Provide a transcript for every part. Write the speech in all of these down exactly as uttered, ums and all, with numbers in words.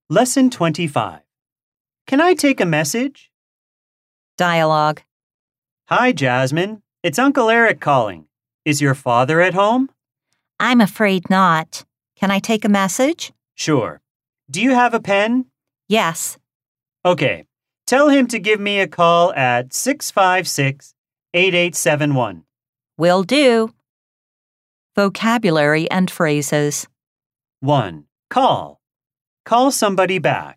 Lesson twenty-five. Can I take a message? Dialogue. Hi, Jasmine. It's Uncle Eric calling. Is your father at home? I'm afraid not. Can I take a message? Sure. Do you have a pen? Yes. Okay. Tell him to give me a call at six five six, eight eight seven one. Will do. Vocabulary and phrases. one. Call. Call somebody back.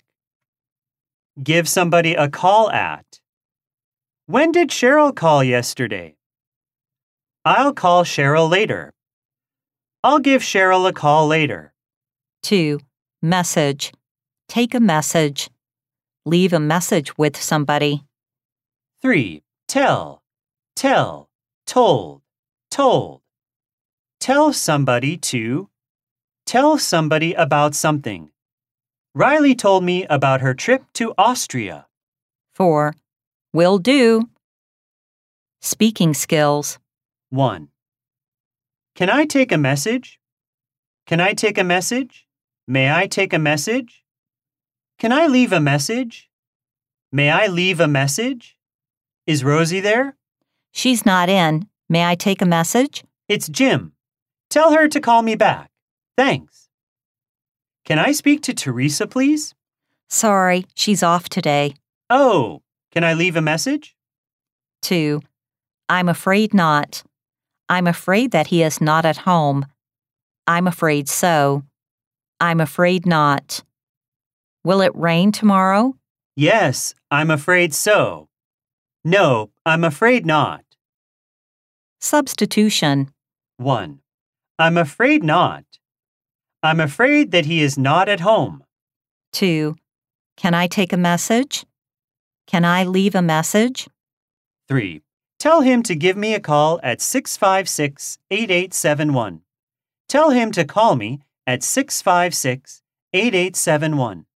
Give somebody a call at. When did Cheryl call yesterday? I'll call Cheryl later. I'll give Cheryl a call later. two. Message. Take a message. Leave a message with somebody. three. Tell. Tell. Told. Told. Tell somebody to. Tell somebody about something. Riley told me about her trip to Austria. four. Will do. Speaking skills. one. Can I take a message? Can I take a message? May I take a message? Can I leave a message? May I leave a message? Is Rosie there? She's not in. May I take a message? It's Jim. Tell her to call me back. Thanks. Can I speak to Teresa, please? Sorry, she's off today. Oh, can I leave a message? two. I'm afraid not. I'm afraid that he is not at home. I'm afraid so. I'm afraid not. Will it rain tomorrow? Yes, I'm afraid so. No, I'm afraid not. Substitution. one. I'm afraid not. I'm afraid that he is not at home. two. Can I take a message? Can I leave a message? three. Tell him to give me a call at six five six, eight eight seven one. Tell him to call me at six five six, eight eight seven one.